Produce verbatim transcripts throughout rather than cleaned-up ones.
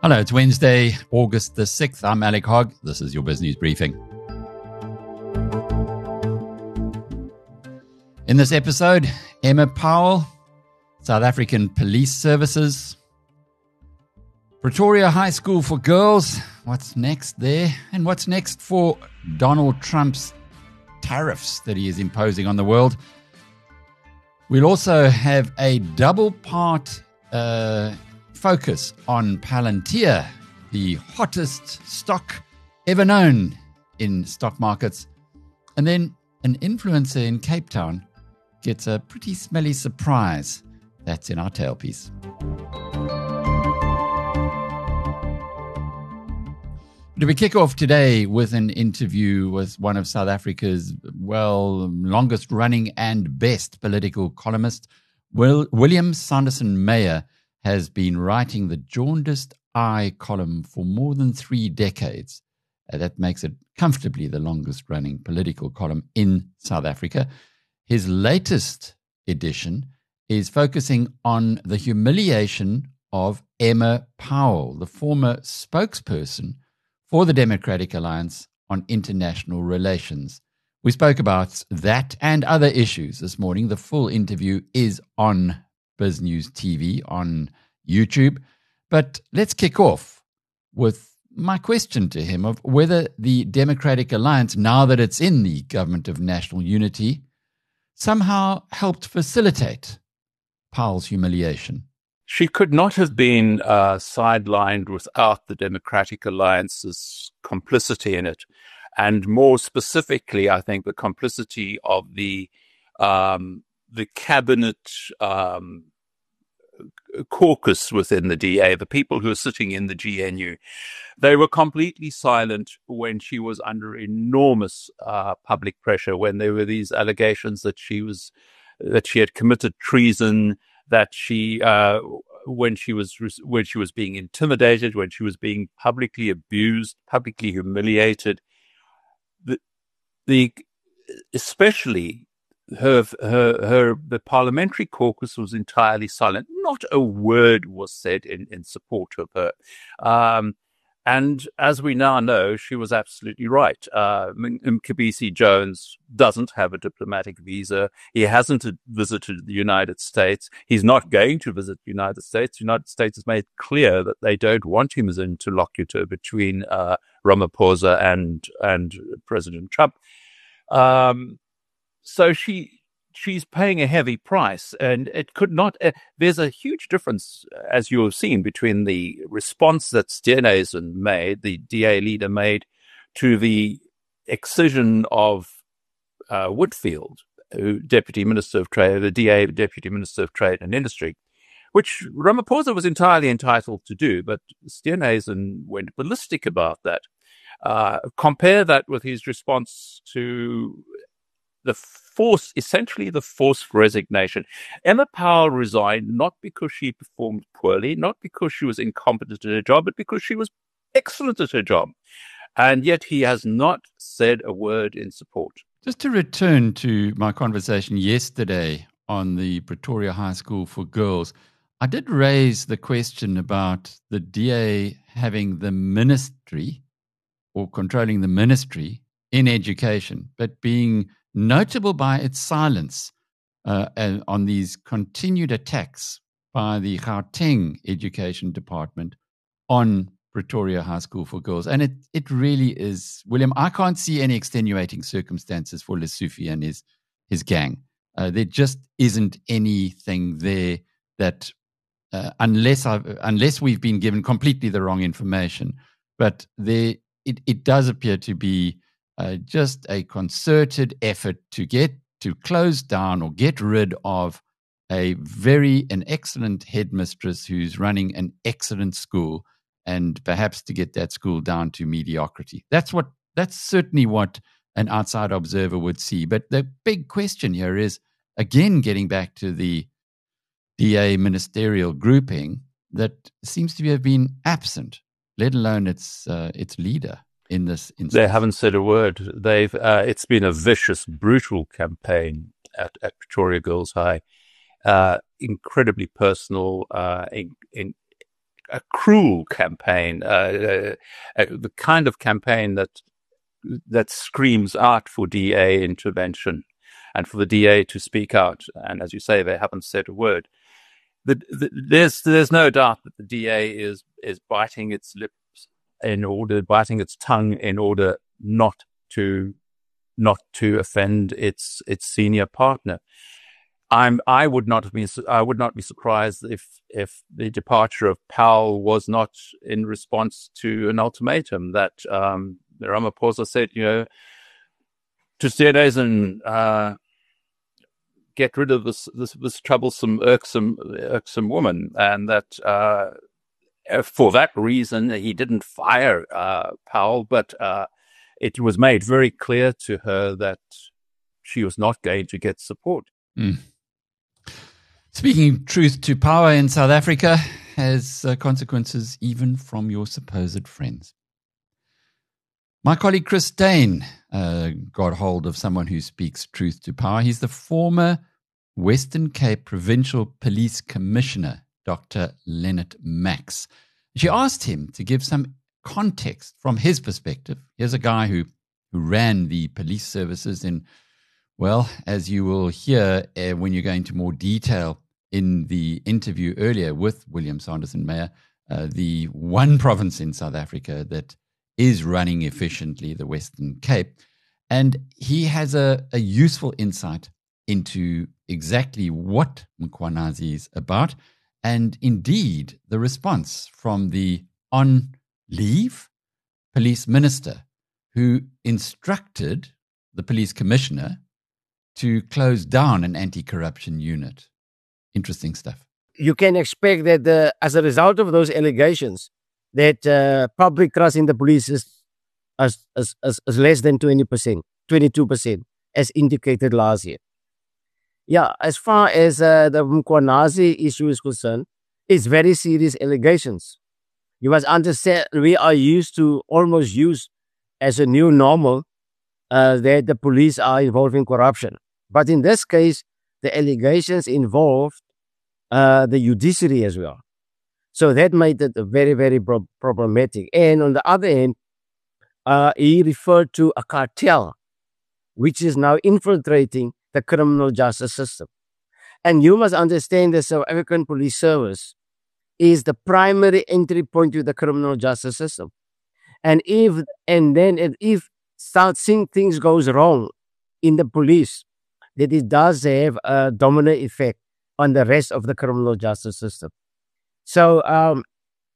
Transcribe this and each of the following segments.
Hello, it's Wednesday, August the sixth. I'm Alec Hogg. This is your Business Briefing. In this episode, Emma Powell, South African Police Services, Pretoria High School for Girls, what's next there? And what's next for Donald Trump's tariffs that he is imposing on the world? We'll also have a double-part uh, focus on Palantir, the hottest stock ever known in stock markets. And then an influencer in Cape Town gets a pretty smelly surprise. That's in our tailpiece. Do we kick off today with an interview with one of South Africa's, well, longest running and best political columnists? Will, William Sanderson-Meyer has been writing the Jaundiced Eye column for more than three decades. Uh, that makes it comfortably the longest running political column in South Africa. His latest edition is focusing on the humiliation of Emma Powell, the former spokesperson for the Democratic Alliance on International Relations. We spoke about that and other issues this morning. The full interview is on BizNews T V on YouTube. But let's kick off with my question to him of whether the Democratic Alliance, now that it's in the Government of National Unity, somehow helped facilitate Powell's humiliation. She could not have been uh, sidelined without the Democratic Alliance's complicity in it. And more specifically, I think the complicity of the um, the cabinet um, caucus within the D A, the people who are sitting in the G N U. They were completely silent when she was under enormous uh, public pressure, when there were these allegations that she was that she had committed treason, that she uh, when she was when she was being intimidated, when she was being publicly abused, publicly humiliated. The the especially her her her the parliamentary caucus was entirely silent. Not a word was said in, in support of her. Um, and as we now know, she was absolutely right. Uh, Mcebisi Jones doesn't have a diplomatic visa. He hasn't visited the United States. He's not going to visit the United States. The United States has made clear that they don't want him as an interlocutor between uh, Ramaphosa and and President Trump. Um, so she she's paying a heavy price, and it could not. Uh, there's a huge difference, as you have seen, between the response that Steenhuisen made, the D A leader made, to the excision of uh, Whitfield, who Deputy Minister of Trade, the D A Deputy Minister of Trade and Industry, which Ramaphosa was entirely entitled to do, but Steenhuisen went ballistic about that. Uh, compare that with his response to the force, essentially the forced resignation. Emma Powell resigned not because she performed poorly, not because she was incompetent at her job, but because she was excellent at her job. And yet he has not said a word in support. Just to return to my conversation yesterday on the Pretoria High School for Girls, I did raise the question about the D A having the ministry or controlling the ministry in education, but being notable by its silence uh, on these continued attacks by the Gauteng Education Department on Pretoria High School for Girls. And it it really is, William, I can't see any extenuating circumstances for Lesufi and his, his gang. Uh, there just isn't anything there that, uh, unless I've, unless we've been given completely the wrong information, but there it, it does appear to be Uh, just a concerted effort to get to close down or get rid of a very, an excellent headmistress who's running an excellent school, and perhaps to get that school down to mediocrity. That's what, that's certainly what an outside observer would see. But the big question here is, again, getting back to the D A ministerial grouping that seems to have been absent, let alone its uh, its leader. In this instance. They haven't said a word. They've. Uh, it's been a vicious, brutal campaign at, at Pretoria Girls High. Uh, incredibly personal, uh, in, in a cruel campaign, uh, uh, the kind of campaign that that screams out for D A intervention and for the D A to speak out. And as you say, they haven't said a word. The, the, there's there's no doubt that the D A is is biting its lips in order, biting its tongue in order not to not to offend its its senior partner. I'm I would not have been I would not be surprised if if the departure of Powell was not in response to an ultimatum that um, Ramaphosa said, you know, Tustedezen, uh get rid of this, this, this troublesome, irksome, irksome woman. And that, uh, for that reason, he didn't fire, uh, Powell, but, uh, it was made very clear to her that she was not going to get support. Mm. Speaking truth to power in South Africa has uh, consequences even from your supposed friends. My colleague Chris Dane uh, got hold of someone who speaks truth to power. He's the former Western Cape Provincial Police Commissioner, Doctor Leonard Max. She asked him to give some context from his perspective. Here's a guy who, who ran the police services in, well, as you will hear uh, when you go into more detail in the interview earlier with William Sanderson Meyer, uh, the one province in South Africa that is running efficiently, the Western Cape. And he has a, a useful insight into exactly what Mkhwanazi is about, and indeed the response from the on-leave police minister who instructed the police commissioner to close down an anti-corruption unit. Interesting stuff. You can expect that uh, as a result of those allegations, that uh, public trust in the police is as, as, as, as less than twenty percent, twenty-two percent, as indicated last year. Yeah, as far as uh, the Mkhwanazi issue is concerned, it's very serious allegations. You must understand, we are used to almost use as a new normal uh, that the police are involved in corruption. But in this case, the allegations involved uh, the judiciary as well. So that made it very, very pro- problematic. And on the other hand, uh, he referred to a cartel, which is now infiltrating the criminal justice system. And you must understand the South African Police Service is the primary entry point to the criminal justice system. And if and then if start seeing things goes wrong in the police, that it does have a dominant effect on the rest of the criminal justice system. So um,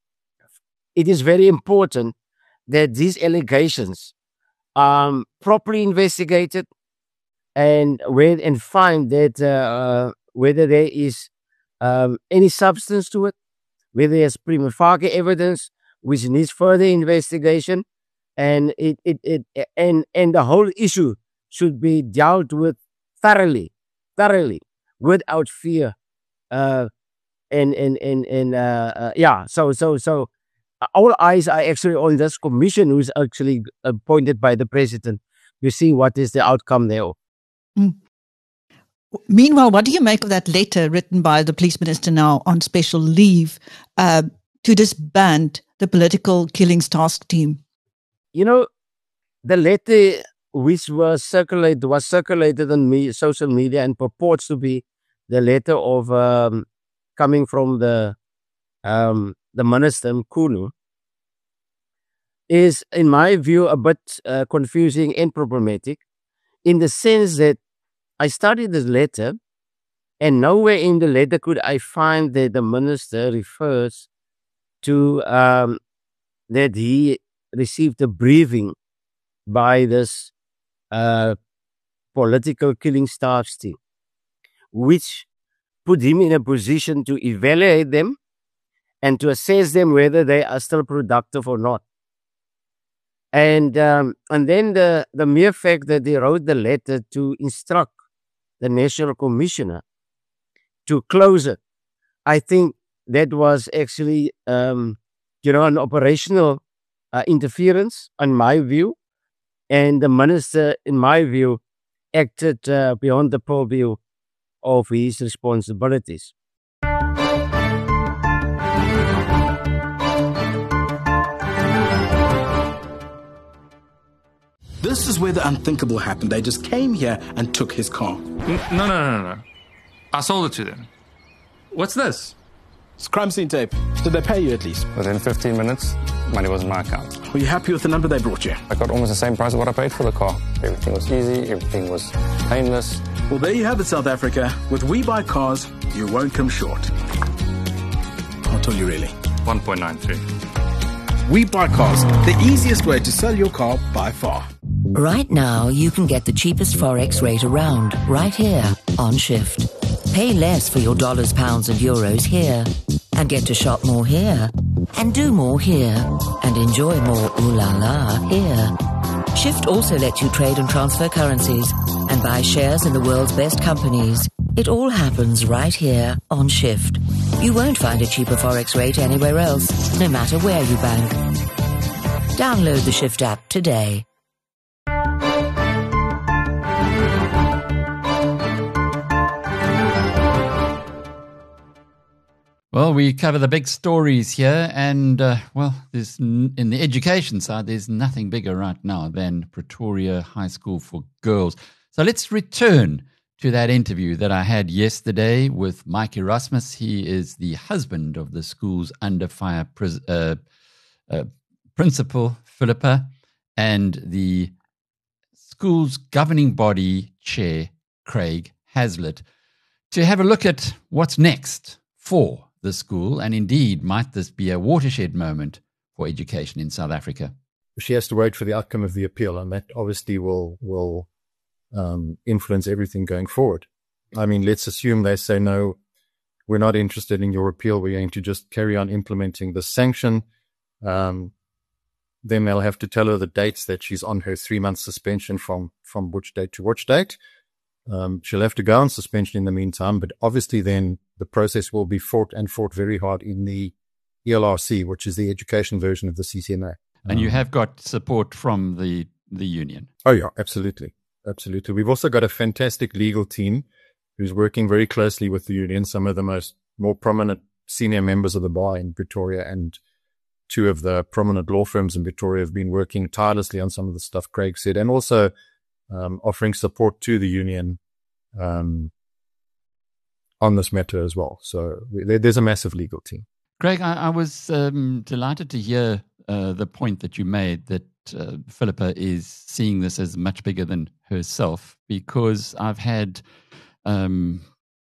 it is very important that these allegations are um, properly investigated and with, and find that uh, whether there is um, any substance to it, whether there's prima facie evidence which needs further investigation, and it, it, it and and the whole issue should be dealt with thoroughly, thoroughly, without fear. Uh, And and and and uh, uh, yeah, so so so all eyes are actually on this commission, who's actually appointed by the president. You see what is the outcome there. Mm. Meanwhile, what do you make of that letter written by the police minister now on special leave uh, to disband the political killings task team? You know, the letter which was circulated was circulated on me, social media and purports to be the letter of. Um, coming from the um, the minister, Mkhunu, is, in my view, a bit uh, confusing and problematic in the sense that I studied this letter and nowhere in the letter could I find that the minister refers to um, that he received a briefing by this uh, political killing staff team, which put him in a position to evaluate them and to assess them whether they are still productive or not. And um, and then the, the mere fact that they wrote the letter to instruct the National Commissioner to close it, I think that was actually, um, you know, an operational uh, interference, in my view. And the minister, in my view, acted uh, beyond the purview of his responsibilities. this is where the unthinkable happened. They just came here and took his car. N- No, no, no, no, no. I sold it to them. What's this? It's crime scene tape. Did they pay you at least? Within fifteen minutes, money was in my account. Were you happy with the number they brought you? I got almost the same price of what I paid for the car. Everything was easy, everything was painless. Well, there you have it, South Africa. With We Buy Cars, you won't come short. I'll tell you really. one point nine three. We Buy Cars, the easiest way to sell your car by far. Right now, you can get the cheapest Forex rate around, right here on Shift. Pay less for your dollars, pounds and euros here, and get to shop more here, and do more here, and enjoy more ooh la la here. Shift also lets you trade and transfer currencies, and buy shares in the world's best companies. It all happens right here on Shift. You won't find a cheaper Forex rate anywhere else, no matter where you bank. Download the Shift app today. Well, we cover the big stories here, and uh, well, there's n- in the education side, there's nothing bigger right now than Pretoria High School for Girls. So let's return to that interview that I had yesterday with Mike Erasmus. He is the husband of the school's under fire pris- uh, uh, principal, Philippa, and the school's governing body chair, Craig Hazlitt, to have a look at what's next for the school, and indeed, might this be a watershed moment for education in South Africa? She has to wait for the outcome of the appeal, and that obviously will will um, influence everything going forward. I mean, let's assume they say, no, we're not interested in your appeal, we're going to just carry on implementing the sanction. Um, then they'll have to tell her the dates that she's on her three-month suspension from, from which date to which date. Um, she'll have to go on suspension in the meantime, but obviously then the process will be fought and fought very hard in the E L R C, which is the education version of the C C M A. And um, you have got support from the, the union. Oh, yeah, absolutely. Absolutely. We've also got a fantastic legal team who's working very closely with the union, some of the most more prominent senior members of the bar in Pretoria and two of the prominent law firms in Pretoria have been working tirelessly on some of the stuff Craig said, and also um, offering support to the union um, on this matter as well. So there, there's a massive legal team. Craig, I, I was um, delighted to hear uh, the point that you made that uh, Philippa is seeing this as much bigger than herself, because I've had um,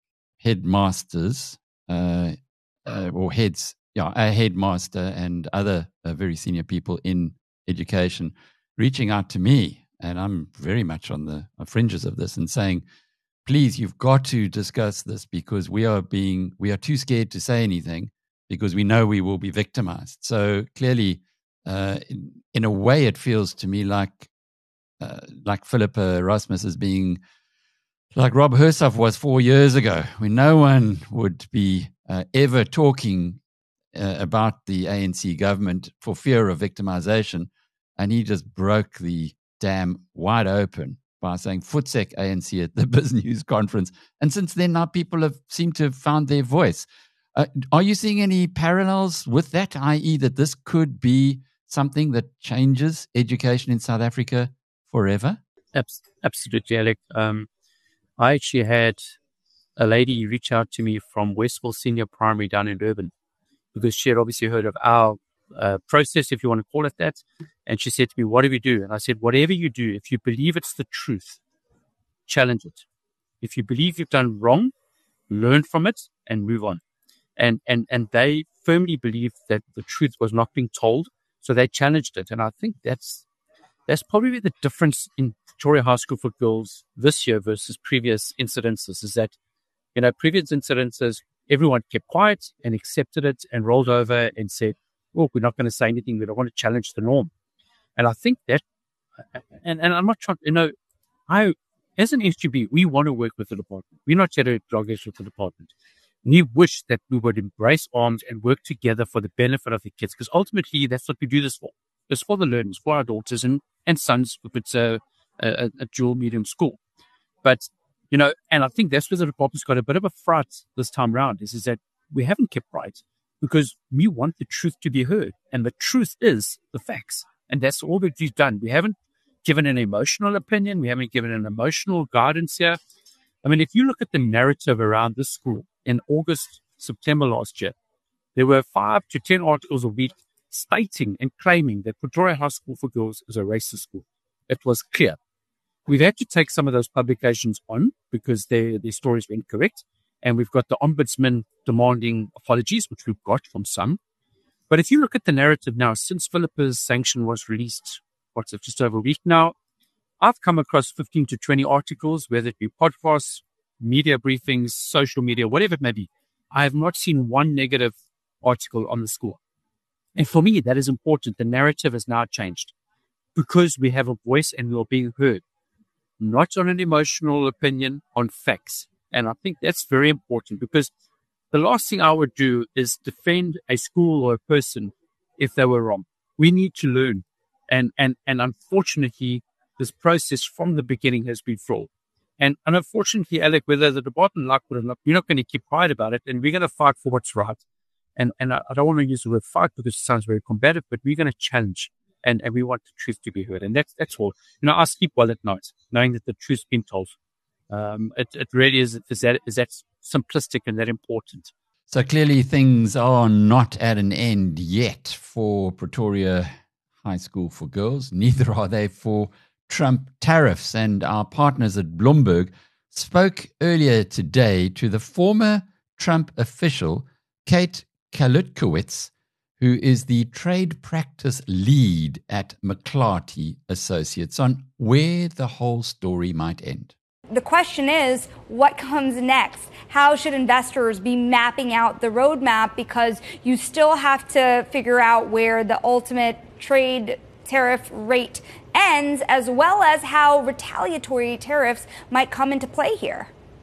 headmasters uh, uh, or heads, yeah, a headmaster and other uh, very senior people in education reaching out to me, and I'm very much on the fringes of this, and saying, please, you've got to discuss this, because we are being, we are too scared to say anything because we know we will be victimized. So clearly, uh, in, in a way, it feels to me like uh, like Philippa Erasmus is being like Rob Hersoff was four years ago, when no one would be uh, ever talking uh, about the A N C government for fear of victimization, and he just broke the dam wide open by saying Footsec A N C at the BizNews conference. And since then, now people have seemed to have found their voice. Uh, are you seeing any parallels with that, that is that this could be something that changes education in South Africa forever? Absolutely, Alec. Um, I actually had a lady reach out to me from Westville Senior Primary down in Durban, because she had obviously heard of our uh, process, if you want to call it that. And she said to me, what do we do? And I said, whatever you do, if you believe it's the truth, challenge it. If you believe you've done wrong, learn from it and move on. And, and, and they firmly believed that the truth was not being told, so they challenged it. And I think that's, that's probably the difference in Pretoria High School for Girls this year versus previous incidences, is that, you know, previous incidences, everyone kept quiet and accepted it and rolled over and said, well, we're not going to say anything. We don't want to challenge the norm. And I think that, and, and I'm not trying, you know, I, as an S G B, we want to work with the department. We're not here to dog with the department. We wish that we would embrace arms and work together for the benefit of the kids, because ultimately that's what we do this for. It's for the learners, for our daughters and, and sons, if it's a, a, a dual medium school. But, you know, and I think that's where the department's got a bit of a fright this time round, is, is that we haven't kept right, because we want the truth to be heard. And the truth is the facts. And that's all that we've done. We haven't given an emotional opinion. We haven't given an emotional guidance here. I mean, if you look at the narrative around this school in August, September last year, there were five to ten articles a week stating and claiming that Pretoria High School for Girls is a racist school. It was clear. We've had to take some of those publications on because their, their stories were incorrect. And we've got the ombudsman demanding apologies, which we've got from some. But if you look at the narrative now, since Philippa's sanction was released, what's it, just over a week now, I've come across fifteen to twenty articles, whether it be podcasts, media briefings, social media, whatever it may be. I have not seen one negative article on the school. And for me, that is important. The narrative has now changed because we have a voice and we are being heard, not on an emotional opinion, on facts. And I think that's very important because the last thing I would do is defend a school or a person if they were wrong. We need to learn. And, and, and unfortunately, this process from the beginning has been flawed. And, and unfortunately, Alec, whether the department like it or not, we're not going to keep quiet about it, and we're going to fight for what's right. And and I, I don't want to use the word fight because it sounds very combative, but we're going to challenge, and, and we want the truth to be heard. And that's that's all. You know, I sleep well at night, knowing that the truth's been told. Um, it, it really is, is that is that simplistic and that important. So clearly things are not at an end yet for Pretoria High School for Girls. Neither are they for Trump tariffs. And our partners at Bloomberg spoke earlier today to the former Trump official, Kate Kalutkowicz, who is the trade practice lead at McClarty Associates, on where the whole story might end. The question is, what comes next? How should investors be mapping out the roadmap? Because you still have to figure out where the ultimate trade tariff rate ends, as well as how retaliatory tariffs might come into play here.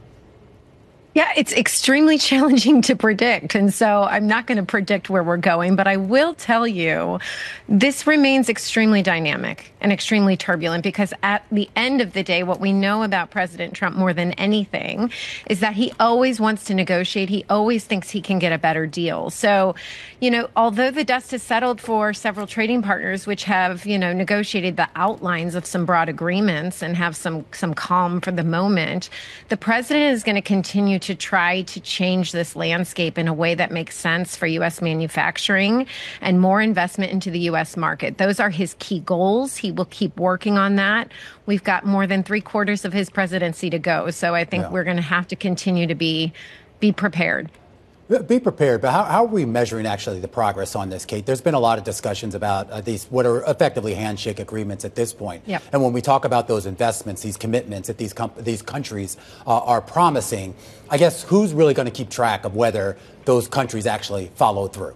Yeah, it's extremely challenging to predict. And so I'm not going to predict where we're going, but I will tell you this remains extremely dynamic and extremely turbulent because at the end of the day, what we know about President Trump more than anything is that he always wants to negotiate. He always thinks he can get a better deal. So, you know, although the dust has settled for several trading partners, which have, you know, negotiated the outlines of some broad agreements and have some, some calm for the moment, the president is going to continue to to try to change this landscape in a way that makes sense for U S manufacturing and more investment into the U S market. Those are his key goals. He will keep working on that. We've got more than three quarters of his presidency to go. So I think yeah. we're going to have to continue to be be prepared. Be prepared, but how, how are we measuring actually the progress on this, Kate? There's been a lot of discussions about uh, these what are effectively handshake agreements at this point. Yep. And when we talk about those investments, these commitments that these com- these countries uh, are promising, I guess who's really going to keep track of whether those countries actually follow through?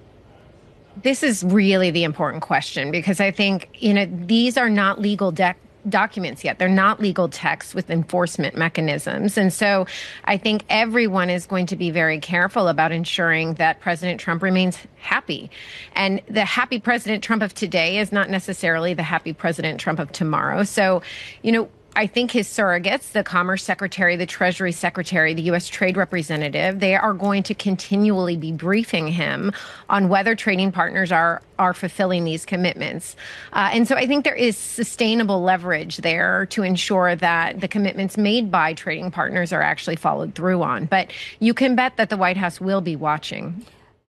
This is really the important question because I think, you know, these are not legal de- documents yet. They're not legal texts with enforcement mechanisms. And so I think everyone is going to be very careful about ensuring that President Trump remains happy. And the happy President Trump of today is not necessarily the happy President Trump of tomorrow. So, you know, I think his surrogates, the Commerce Secretary, the Treasury Secretary, the U S Trade Representative, they are going to continually be briefing him on whether trading partners are are fulfilling these commitments. Uh, and so I think there is sustainable leverage there to ensure that the commitments made by trading partners are actually followed through on. But you can bet that the White House will be watching.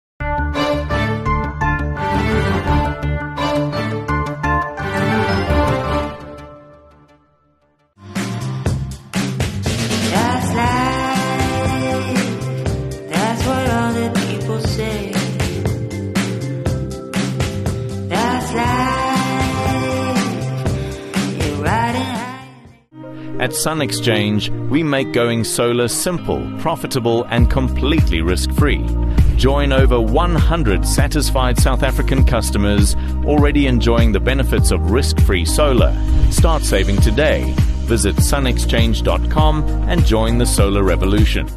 At Sun Exchange, we make going solar simple, profitable, and completely risk-free. Join over one hundred satisfied South African customers already enjoying the benefits of risk-free solar. Start saving today. Visit sun exchange dot com and join the solar revolution.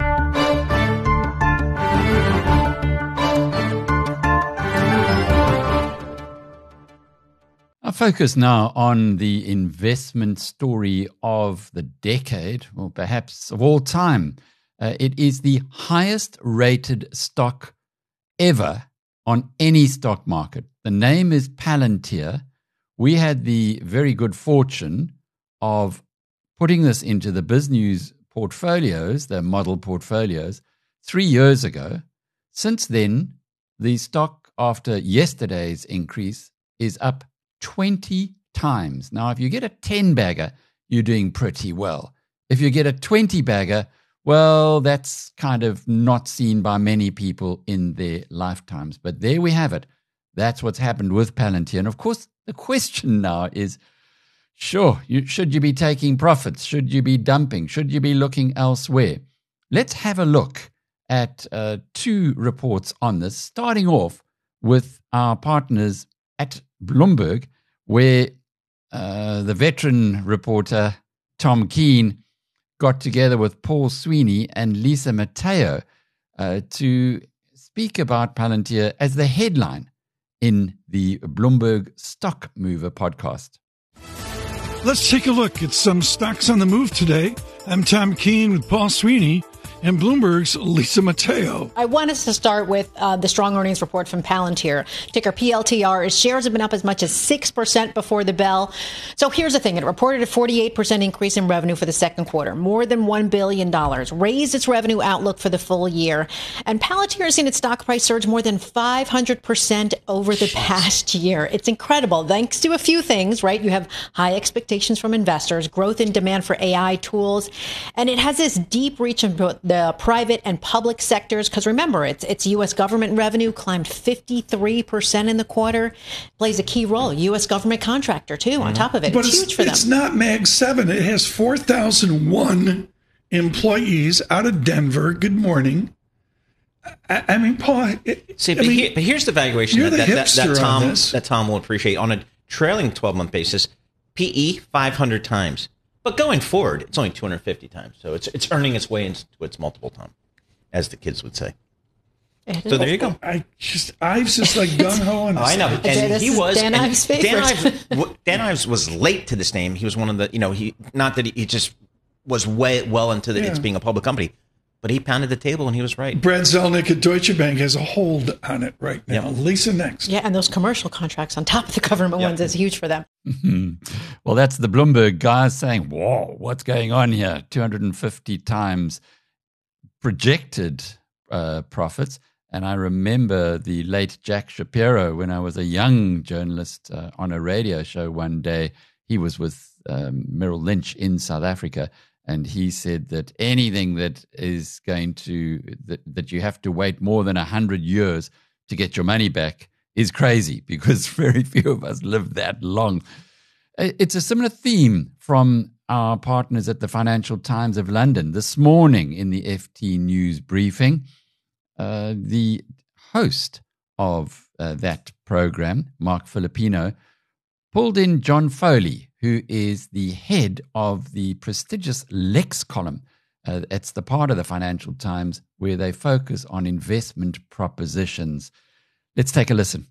Our focus now on the investment story of the decade, or perhaps of all time. Uh, it is the highest rated stock ever on any stock market. The name is Palantir, we had the very good fortune of putting this into the BizNews portfolios, the model portfolios, three years ago. Since then, the stock after yesterday's increase is up twenty times. Now, if you get a ten-bagger, you're doing pretty well. If you get a twenty-bagger, well, that's kind of not seen by many people in their lifetimes. But there we have it. That's what's happened with Palantir. And of course, the question now is, sure, you, should you be taking profits? Should you be dumping? Should you be looking elsewhere? Let's have a look at uh, two reports on this, starting off with our partners at Bloomberg, where uh, the veteran reporter Tom Keene got together with Paul Sweeney and Lisa Mateo uh, to speak about Palantir as the headline in the Bloomberg Stock Mover podcast. Let's take a look at some stocks on the move today. I'm Tom Keene with Paul Sweeney and Bloomberg's Lisa Mateo. I want us to start with uh, the strong earnings report from Palantir. Ticker P L T R. Its shares have been up as much as six percent before the bell. So here's the thing. It reported a forty-eight percent increase in revenue for the second quarter, more than one billion dollars, raised its revenue outlook for the full year. And Palantir has seen its stock price surge more than five hundred percent over the past year. It's incredible, thanks to a few things, right? You have high expectations from investors, growth in demand for A I tools, and it has this deep reach into the private and public sectors, because remember, its its U S government revenue climbed fifty-three percent in the quarter, plays a key role. U S government contractor, too, on top of it. But it's, it's huge for them. It's not Mag seven. It has four thousand one employees out of Denver. Good morning. I, I mean, Paul. It, See, I but, mean, here, but here's the valuation you're that, the that, that, hipster that, on Tom, this. that Tom will appreciate. On a trailing twelve-month basis, P E, five hundred times. But going forward, it's only two hundred fifty times. So it's it's earning its way into its multiple time, as the kids would say. So there you go. I just, Ives is like gung ho on Oh, this. I know, thing. and he was. Dan and Ives' favorite. Dan Ives, w- Dan Ives was late to this name. He was one of the, you know, he not that he, he just was way well into the, Yeah. it's being a public company, but he pounded the table and he was right. Brad Zelnick at Deutsche Bank has a hold on it right now. Yep. Lisa next. Yeah, and those commercial contracts on top of the government Yeah. ones is huge for them. Well, that's the Bloomberg guys saying, whoa, what's going on here? two hundred fifty times projected uh, profits. And I remember the late Jack Shapiro, when I was a young journalist uh, on a radio show one day. He was with um, Merrill Lynch in South Africa. And he said that anything that is going to, that, that you have to wait more than one hundred years to get your money back is crazy, because very few of us live that long. It's a similar theme from our partners at the Financial Times of London. This morning in the F T News briefing, uh, the host of uh, that program, Mark Filipino, pulled in John Foley, who is the head of the prestigious Lex column. Uh, it's the part of the Financial Times where they focus on investment propositions. Let's take a listen.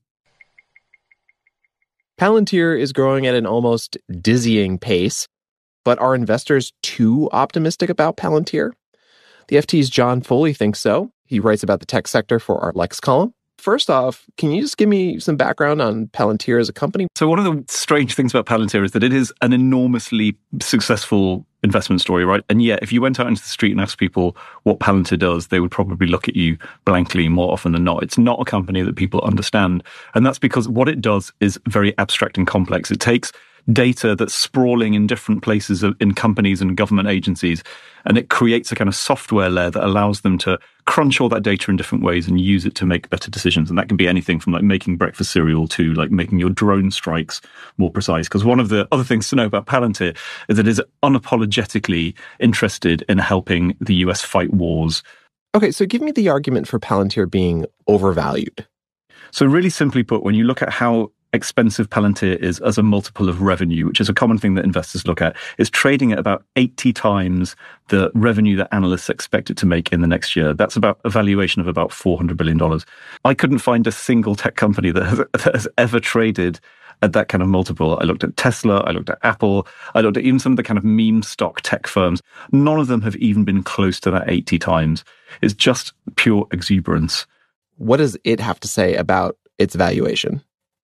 Palantir is growing at an almost dizzying pace, but are investors too optimistic about Palantir? The F T's John Foley thinks so. He writes about the tech sector for our Lex column. First off, can you just give me some background on Palantir as a company? So one of the strange things about Palantir is that it is an enormously successful investment story, right? And yet, if you went out into the street and asked people what Palantir does, they would probably look at you blankly more often than not. It's not a company that people understand. And that's because what it does is very abstract and complex. It takes data that's sprawling in different places in companies and government agencies, and it creates a kind of software layer that allows them to crunch all that data in different ways and use it to make better decisions. And that can be anything from like making breakfast cereal to like making your drone strikes more precise. Because one of the other things to know about Palantir is that it is unapologetically interested in helping the U S fight wars. Okay, so give me the argument for Palantir being overvalued. So really simply put, when you look at how expensive Palantir is as a multiple of revenue, which is a common thing that investors look at, is trading at about eighty times the revenue that analysts expect it to make in the next year. That's about a valuation of about four hundred billion dollars. I couldn't find a single tech company that has, that has ever traded at that kind of multiple. I looked at Tesla, I looked at Apple, I looked at even some of the kind of meme stock tech firms. None of them have even been close to that eighty times. It's just pure exuberance. What does it have to say about its valuation?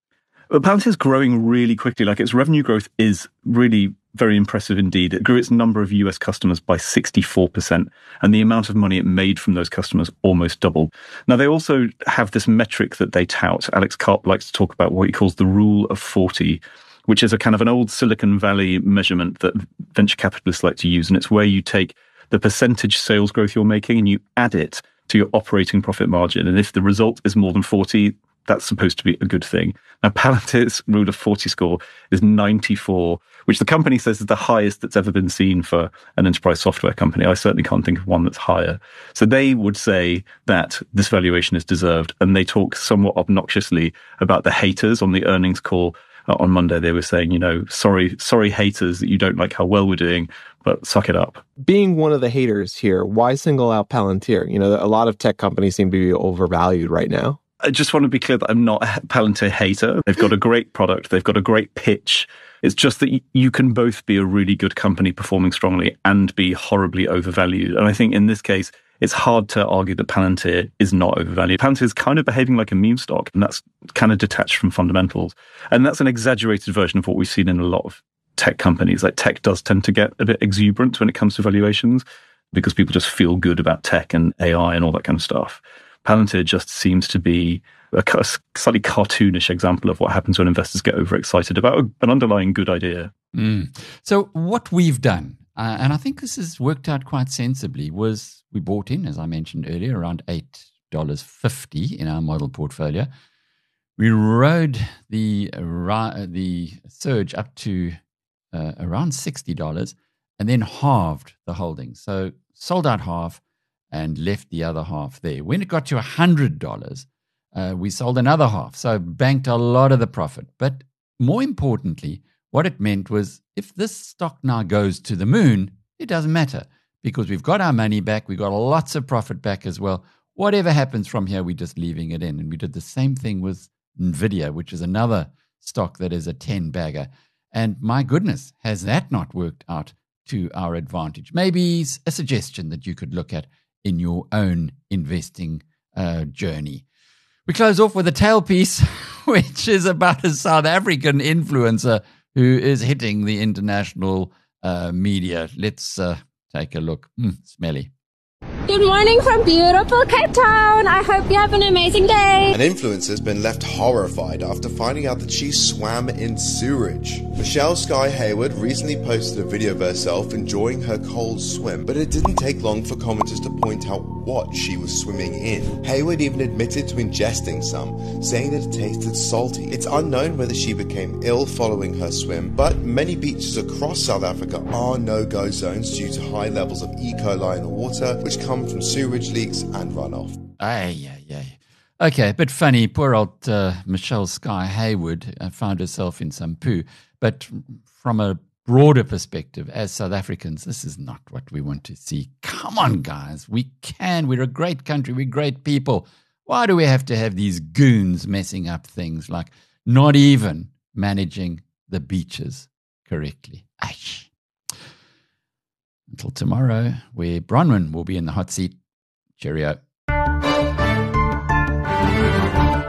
But Palantir is growing really quickly. Like its revenue growth is really very impressive indeed. It grew its number of U S customers by sixty-four percent, and the amount of money it made from those customers almost doubled. Now, they also have this metric that they tout. Alex Karp likes to talk about what he calls the rule of forty, which is a kind of an old Silicon Valley measurement that venture capitalists like to use. And it's where you take the percentage sales growth you're making and you add it to your operating profit margin. And if the result is more than forty, that's supposed to be a good thing. Now, Palantir's rule of forty score is ninety-four, which the company says is the highest that's ever been seen for an enterprise software company. I certainly can't think of one that's higher. So they would say that this valuation is deserved, and they talk somewhat obnoxiously about the haters on the earnings call. Uh, on Monday, they were saying, you know, sorry, sorry haters that you don't like how well we're doing, but suck it up. Being one of the haters here, why single out Palantir? You know, a lot of tech companies seem to be overvalued right now. I just want to be clear that I'm not a Palantir hater. They've got a great product. They've got a great pitch. It's just that you can both be a really good company performing strongly and be horribly overvalued. And I think in this case, it's hard to argue that Palantir is not overvalued. Palantir is kind of behaving like a meme stock, and that's kind of detached from fundamentals. And that's an exaggerated version of what we've seen in a lot of tech companies. Like tech does tend to get a bit exuberant when it comes to valuations because people just feel good about tech and A I and all that kind of stuff. Palantir just seems to be a slightly cartoonish example of what happens when investors get overexcited about an underlying good idea. Mm. So what we've done, uh, and I think this has worked out quite sensibly, was we bought in, as I mentioned earlier, around eight dollars fifty in our model portfolio. We rode the, uh, the surge up to uh, around sixty dollars and then halved the holdings. So sold out half and left the other half there. When it got to one hundred dollars, uh, we sold another half, so banked a lot of the profit. But more importantly, what it meant was if this stock now goes to the moon, it doesn't matter because we've got our money back, we got lots of profit back as well. Whatever happens from here, we're just leaving it in. And we did the same thing with NVIDIA, which is another stock that is a ten-bagger. And my goodness, has that not worked out to our advantage? Maybe a suggestion that you could look at in your own investing uh, journey. We close off with a tailpiece, which is about a South African influencer who is hitting the international uh, media. Let's uh, take a look. Mm, smelly. Good morning from beautiful Cape Town. I hope you have an amazing day. An influencer has been left horrified after finding out that she swam in sewage. Michelle Sky Hayward recently posted a video of herself enjoying her cold swim, but it didn't take long for commenters to point out what she was swimming in. Hayward even admitted to ingesting some, saying that it tasted salty. It's unknown whether she became ill following her swim, but many beaches across South Africa are no-go zones due to high levels of E. coli in the water, which come from sewage leaks and runoff. Ay, ay, ay. Okay, but funny, poor old uh, Michelle Sky Hayward uh, found herself in some poo. But from a broader perspective, as South Africans, this is not what we want to see. Come on, guys. We can. We're a great country. We're great people. Why do we have to have these goons messing up things like not even managing the beaches correctly? Aish. Until tomorrow, where Bronwyn will be in the hot seat. Cheerio.